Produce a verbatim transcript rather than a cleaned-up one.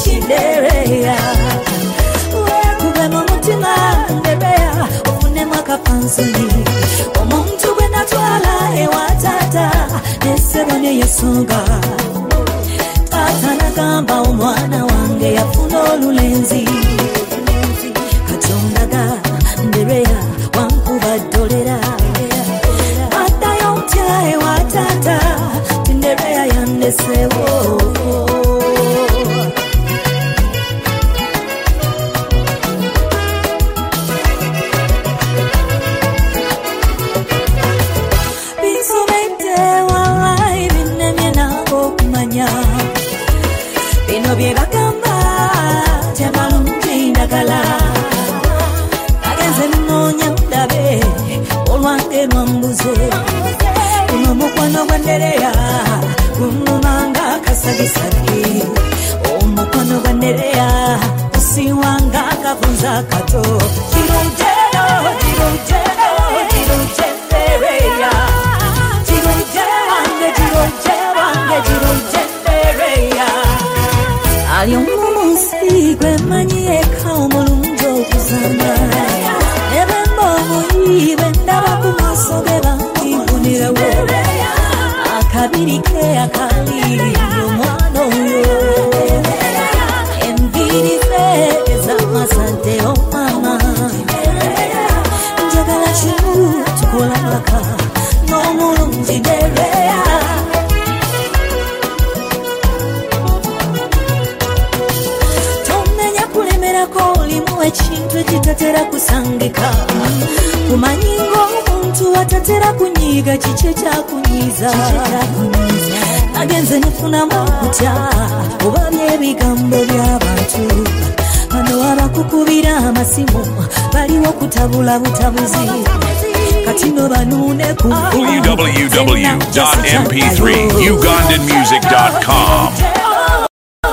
Cinderella wekube mu mutima Nderea ofune mwaka pansoni omuntu gwe natwala ewa taata nesebo ne yesunga taata nagamba omwana wange yafuna olulenzi katondaga Nderea wankuba ddolera addayo ntya ewa taata Nderea yandesewo bino bye bagamba tebalungi ndagala agenze nnoonya ndabe olwange lwambuze guno mukwano gwa Nderea gumumanga akasagisagi omukwano gwa Nderea gusiwanga akavunza kato kirujero kirujero kiruje Nderea kiruje wange kiruje wange kiruje Nderea ali omumunsi gwe manyi eka omulungi okuzamba nebemba omuyi bwe ndaba ku maaso ge bankibunirawo akabiri ke akali omwana oyo enviiri ze ez'amasante omama njagala kimu tukulabaka n'omulungi Nderea ekintu ekitatera kusangika kumanyi ng'omuntu atatera kunyiiga kiki ekyakunyiiza agenze nefunamu okutya oba by'ebigambo by'abantu bano abakukubira amasimu baliwo kutabula butabuzi kati no banuune ku w w w dot m p three ugandan music dot com